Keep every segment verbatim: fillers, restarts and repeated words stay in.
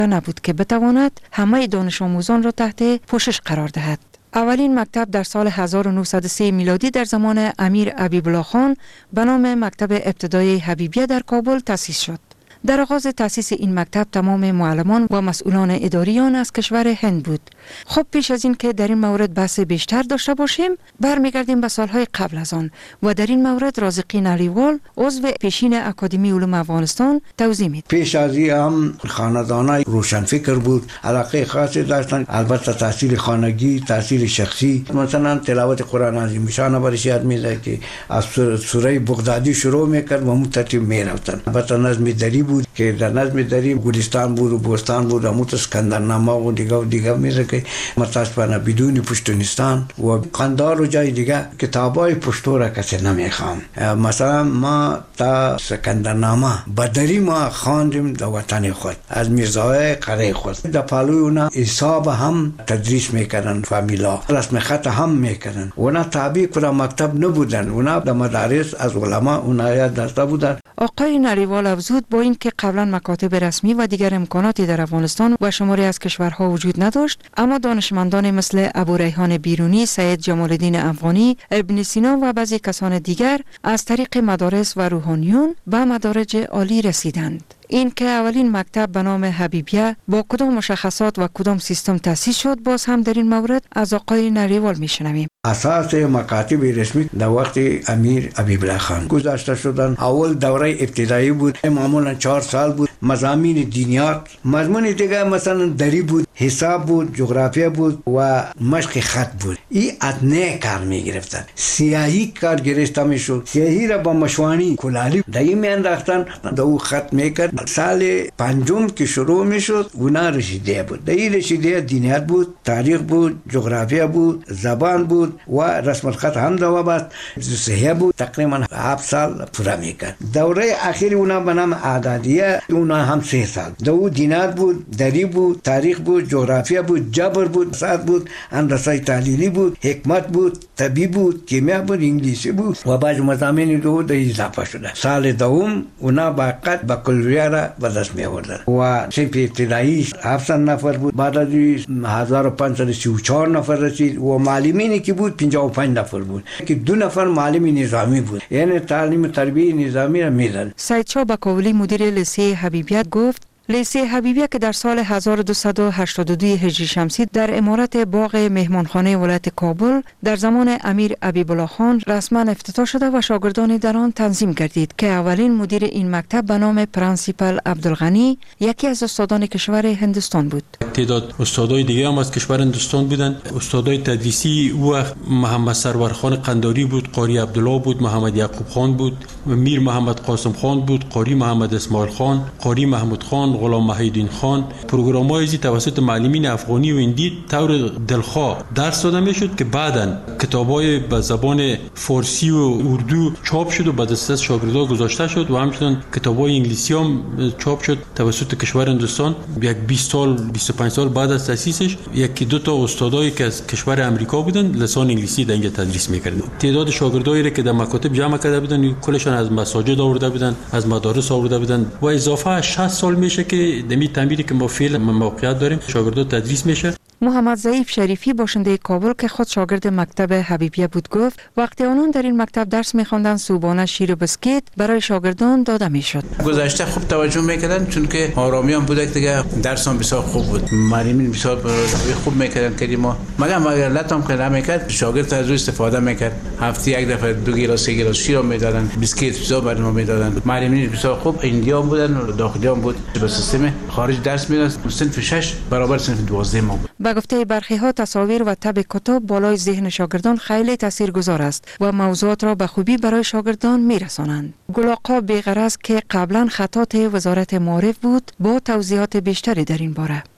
نبود که بتواند همه دانش آموزان را تحت پوشش قرار دهد. اولین مکتب در سال هزار و نهصد و سه میلادی در زمان امیر حبیب الله خان به نام مکتب ابتدایی حبیبیه در کابل تأسیس شد. در آغاز تأسیس این مکتب تمام معلمان و مسئولان اداریان از کشور هند بود. خب پیش از این که در این مورد بحث بیشتر داشته باشیم، برمیگردیم به سالهای قبل از آن و در این مورد رازقی نالیوال عضو پیشین اکادمی علوم افغانستان توضیح می‌دهد. پیش از این هم خاندانای روشنفکر بود، علاقه خاصی داشتن، البته تحصیل خانگی، تحصیل شخصی، مثلا تلاوت قرآن عظیم شان برش یاد می‌داد که از سوره بغدادی شروع می‌کرد و مترتیب می‌رفتن. البته نظم دری بود که در نظم دری گلستان بود و بوستان بود و مت اسکندرنامه و دیگه و دیگه میشه که متاسفانه بدون پشتونستان و قندار و جای دیگه کتابای پشتو را کسی نمیخوام. مثلا ما تا اسکندرنامه بدری ما خواندیم در وطن خود از میرزای قره خود. در پالوی اونا حساب هم تدریس میکردن، فامیلا رسم خط هم میکردن. اونا تابع کلا مکتب نبودن، اونا در مدارس از علما اونا یاد داشته بودن. آقای نالیوال افزود با اینکه قبلا مکاتب رسمی و دیگر امکاناتی در افغانستان و شماری از کشورها وجود نداشت، اما دانشمندان مثل ابو ریحان بیرونی، سید جمال الدین افغانی، ابن سینا و بعضی کسان دیگر از طریق مدارس و روحانیون به مدارج عالی رسیدند. این که اولین مکتب به نام حبیبیه با کدام مشخصات و کدام سیستم تأسیس شد، باز هم در این مورد از آقای نالیوال میشنویم. اساس مکاتب رسمی در وقت امیر حبیب الله خان گذاشته شدن. اول دوره ابتدایی بود، معمولا چهار سال بود. مضامین دینیات، مضمون دیگه مثلا دری بود، حساب بود، جغرافیا بود و مشق خط بود. این ادنه کار می گرفتن. سیاهی کار گرفته می شد. سیاهی را با مشوانی کلالی دایی می انداختن، دو خط می کرد. سال پنجم که شروع می شد اونا رشیده بود. دایی رشیده دینیات بود، تاریخ بود، جغرافیا بود، زبان بود و رسم الخط هم دوا بود. صحیح بود. تقریبا هفت سال پورا می کرد. دوره اخیر اونا به نام اعدادیه، اونا هم سه سال. دو دینات بود، دری بود، تاریخ بود، جغرافیا بود، جبر بود، ساعت بود، هندسه تحلیلی بود، حکمت بود، طبیب بود، کیمیا بود، انگلیسی بود و بعض مضامین دو در اضافه شده. سال دوم اونا باقت با کلیه را به دست می آوردن و صنف ابتدایی هفتصد نفر بود. بعد از هزار و پانصد و سی و چهار نفر رسید و معلمینی که بود پنجاه و پنج نفر بود که دو نفر معلم نظامی بود، یعنی تعلیم تربیت نظامی را میدن. سید شاه بکاولی مدیر لیسه حبیبیه گفت لیسه حبیبیه که در سال هزار و دویست و هشتاد و دو هجری شمسی در امارت باغ مهمانخانه ولایت کابل در زمان امیر حبیب الله خان رسما افتتاح شده و شاگردانی در آن تنظیم گردید که اولین مدیر این مکتب به نام پرنسیپال عبدالغنی یکی از استادان کشور هندوستان بود. تعداد استادای دیگه هم از کشور هندوستان بودند. استادای تدریسی او محمد سرورخان قنداری بود، قاری عبدالله بود، محمد یعقوب خان بود، میر محمد قاسم خان بود، قاری محمد اسماعیل خان، قاری محمود خان، غلام محیدین خان. پروگرام‌های توسط معلمین افغانی و هندی طور دلخواه درس داده میشد که بعداً کتاب‌های به زبان فارسی و اردو چاپ شد و به دست شاگردان گذاشته شد و همچنین کتاب‌های انگلیسی هم چاپ شد توسط کشور هندوستان. یک بیست سال بیست و پنج سال بعد از تأسیسش یکی دو تا استادایی که از کشور آمریکا بودن لسان انگلیسی در اینجا تدریس می‌کردند. تعداد شاگردایی که در مکاتب جمع کرده بودن کلشان از مساجد آورده بودن، از مدارس آورده بودن و اضافه شصت سال میشه که دمی تعمیری که ما فعلا موقعیت داریم شاگردان تدریس میشه. محمد ضعیف شریفی باشنده کابل که خود شاگرد مکتب حبیبیه بود گفت وقتی آنان در این مکتب درس می‌خواندند صبحانه شیر و بسکیت برای شاگردان داده میشد. گذشته خوب توجه میکردن چون که آرامیان بود دیگه، درسم بسیار خوب بود، معلمین بسیار خوب میکردن که ما مگم اگر لطم که نمیکرد شاگرد از روی استفاده میکرد. هفته یک دفعه دو گیلاس سه گیلاس شیر میدادن، بسکیت بسیار برای ما میدادن. معلمین بسیار خوب ایندیا بودن و داخلی بود. به سیستم خارج درس میداد. صنف شش برابر صنف دوازده ما بود. به گفته برخی ها تصاویر و تب کتاب بالای ذهن شاگردان خیلی تاثیرگذار است و موضوعات را به خوبی برای شاگردان میرسانند. گلاقا بی‌غرض که قبلا خطات وزارت معارف بود با توضیحات بیشتری در این باره.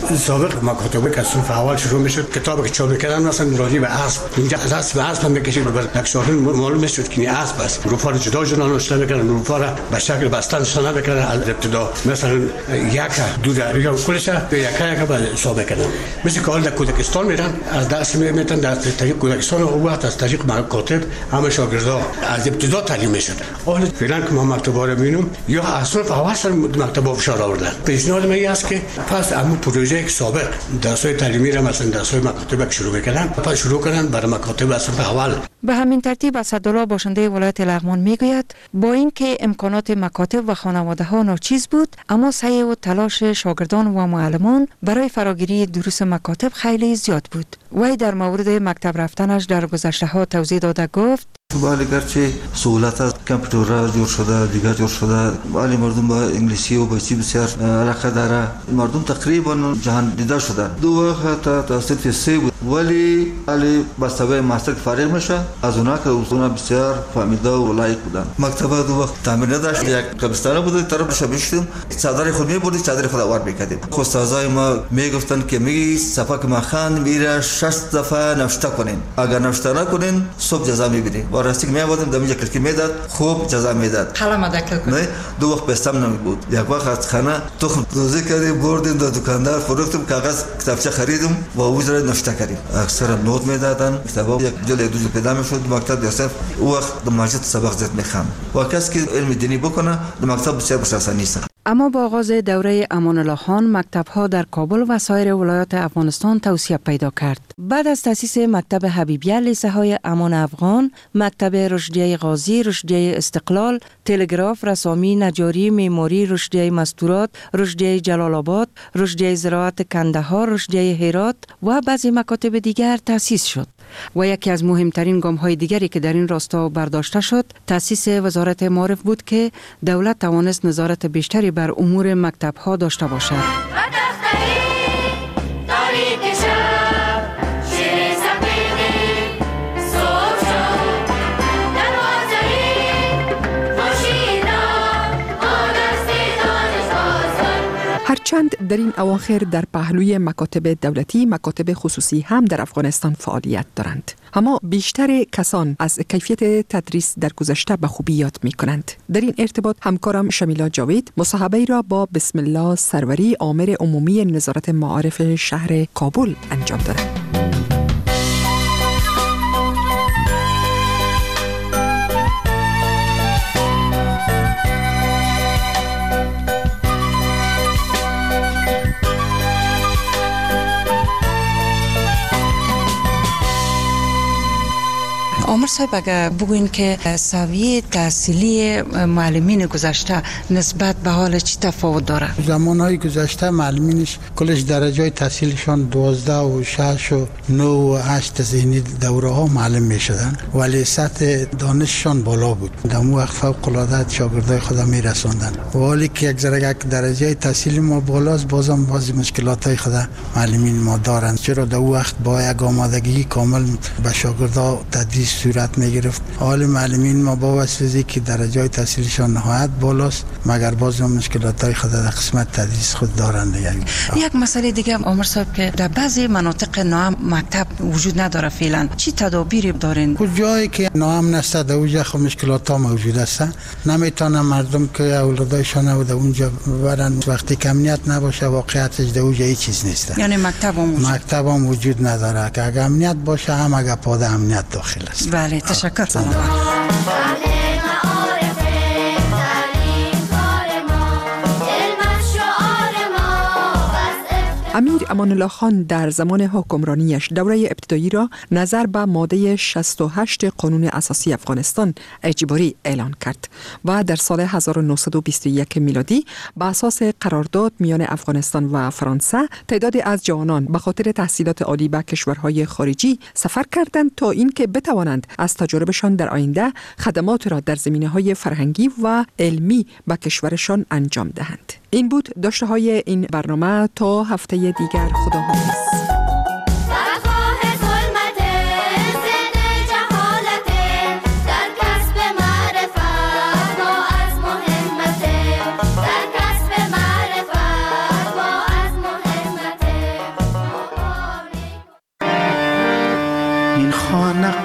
سابق مکاتبه که صنف اول شروع میشد کتابی که چاپ میکردن مثلا راجع به اسب اینجا از اسب به اسب میکشید بر نقشه‌ها معلوم میشد که این اسب است اروپا رو جدا جدا نوشته میکردن اروپا را به شکل بستن نشانه میکردن از ابتدا مثلا یک دو دریا کلش یک یک به حساب میکردن مثل که حال در کودکستان میرن از دست میتن در طریق کودکستان او وقت از طریق مکاتب همه شاگردا از ابتدا تعلیم میشد حالا فعلا که ما مکتبا رو میبینیم یا اصلا اول سر مکتبا فشار آوردن پیشنهاد میگه است که پس همون پروژه سابق درس‌های تعلیمی را مثلا درس‌های مکاتب شروع می‌کردن پس شروع کردن برای مکاتب اصلا اول. به همین ترتیب اسدالله باشنده ولایت لغمان میگوید با اینکه امکانات مکاتب و خانواده‌ها ناچیز بود اما سعی و تلاش شاگردان و معلمان برای فراگیری دروس مکاتب خیلی زیاد بود. وی در مورد مکتب رفتنش در گذشته‌ها توضیح داده گفت ولی گرچه سهولت از کامپیوتر جور شده دیگر جور شده ولی مردم با انگلیسی و بچی بسیار علاقه داره مردم تقریبا جهان دیده شده دو وقت تحصیل سه بود ولی علی بستوی ماستر فارغ میشه از اونا که اصولا بسیار فهمیده و لایق بودن مکتبه دو وقت تعمیر نداشت یک قبرستان بود طرف شبیشتیم چادر خود میبردیم چادر خود آور میکردیم استادای ما میگفتن که میگی صفحه که ما خان میره شش دفعه نوشته کنین اگر نوشته نکنین صبح جزا میبینید راستی که می‌آوردم در اینجا کلکی میداد خوب جزا میداد حالا مدکل کنید نه دو وقت بستم نمیبود یک وقت از خانه تخم دوزی کردیم بردیم در دکاندار فروختیم کاغذ کتابچه خریدیم و وزرا نوشته کردیم اکثر نوت میدادن کتابا یک جلد دو جلد پیدا میشد مکتب یوسف او وقت در مسجد سبق زد میخوام و کسی که علم دینی بکنه در مکتب بسیار بسیار نیست. اما با آغاز دوره امان الله خان مکتب‌ها در کابل و سایر ولایات افغانستان توسعه پیدا کرد. بعد از تأسیس مکتب حبیبیه، لیسه‌های امان افغان، مکتب رشدیه غازی، رشدیه استقلال، تلگراف، رسامی، نجاری، معماری، رشدیه مستورات، رشدیه جلال آباد، رشدیه زراعت کندهار، رشدیه هرات و بعضی مکاتب دیگر تأسیس شد. و یکی از مهمترین گام‌های دیگری که در این راستا برداشته شد تأسیس وزارت معارف بود که دولت توانست نظارت بیشتری بر امور مکتب‌ها داشته باشد. هرچند در این اواخر در پهلوی مکاتب دولتی مکاتب خصوصی هم در افغانستان فعالیت دارند، اما بیشتر کسان از کیفیت تدریس در گذشته به خوبی یاد می کنند. در این ارتباط همکارم شمیلا جاوید مصاحبه را با بسم الله سروری آمر عمومی نظارت معارف شهر کابل انجام داد. عمر صاحب اگر بگوین که سویه تحصیلی معلمین گذشته نسبت به حال چی تفاوت داره؟ زمانهای گذشته معلمینش کلش درجه تحصیلشان دوازده و شش و نه و هشت ذهنی دوره ها معلم می شدن ولی سطح دانششان بالا بود. در اون وقت فوق العاده شاگردای خود می رساندن. ولی که یک ذره یک درجه تحصیلی ما بالاست بازم بعضی مشکلات خود معلمین ما دارند، چرا در اون وقت با یک آمادگی کامل به شاگردا تدریس صورت می گرفت. حال معلمین ما با واسطه که درجه تحصیلشان نهایت بالاست مگر باز هم مشکلات خود در قسمت تدریس خود دارند. یعنی یک مسئله دیگه عمر صاحب که در بعضی مناطق نام مکتب وجود نداره فعلا، چی تدابیری دارین؟ کجایی که نام نسته در اونجا خب مشکلات ها موجود است. نمیتونه مردم که اولادایشان و در اونجا برن وقتی که امنیت نباشه واقعیتش در اونجا هیچ چیز نیست. یعنی مکتب هم وجود مکتب هم وجود نداره که اگر امنیت باشه هم اگر پاده امنیت داخل است. بله تشکر سلام. امیر امان الله خان در زمان حکمرانیش دوره ابتدایی را نظر به ماده شصت و هشت قانون اساسی افغانستان اجباری اعلان کرد و در سال هزار و نهصد و بیست و یک میلادی به اساس قرارداد میان افغانستان و فرانسه تعدادی از جوانان به خاطر تحصیلات عالی به کشورهای خارجی سفر کردند تا اینکه بتوانند از تجاربشان در آینده خدمات را در زمینه‌های فرهنگی و علمی به کشورشان انجام دهند. این بود داشته های این برنامه. تا هفته دیگر خداحافظ.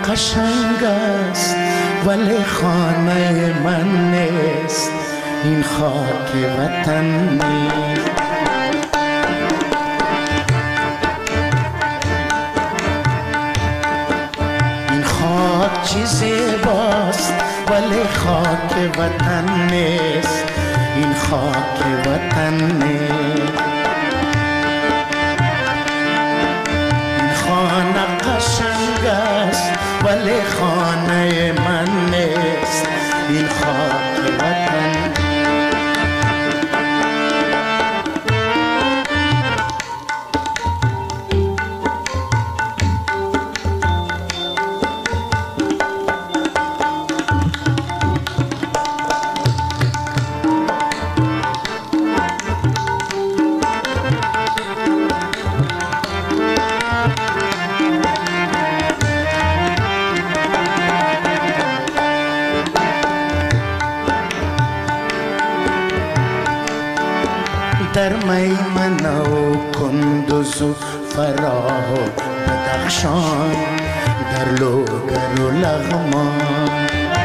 قشنگ است ولی خانه من نیست، این خاک وطن نیست. این خاک چی زیباست ولی خاک وطن نیست، این خاک وطن نیست. این خانه قشنگ است ولی خانه من نیست، این خاک وطن. در میمنه و کندوز و فراه و بدخشان، در لوگر و لغمان.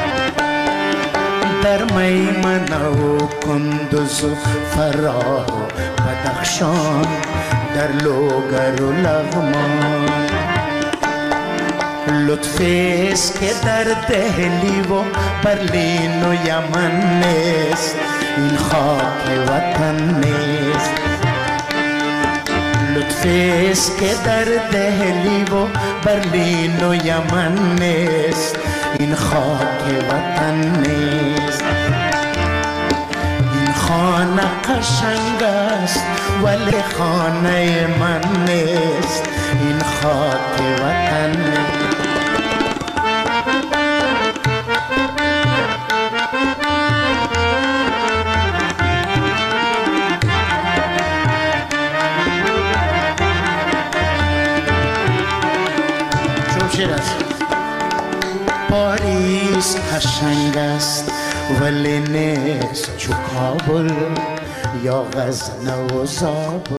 در میمنه و کندوز و فراه و بدخشان، در لوگر و لغمان. لطفی است که در دهلی و برلین و یمن نیست، این خاک وطن نیست. لطفی است که در دهلی و برلین و یمن نیست، این خاک وطن نیست. این خانه قشنگ است ولی خانه من نیست، این خاک وطن نیست. پاریس قشنگ است ولی نیست چو کابل یا غزنه و زابل.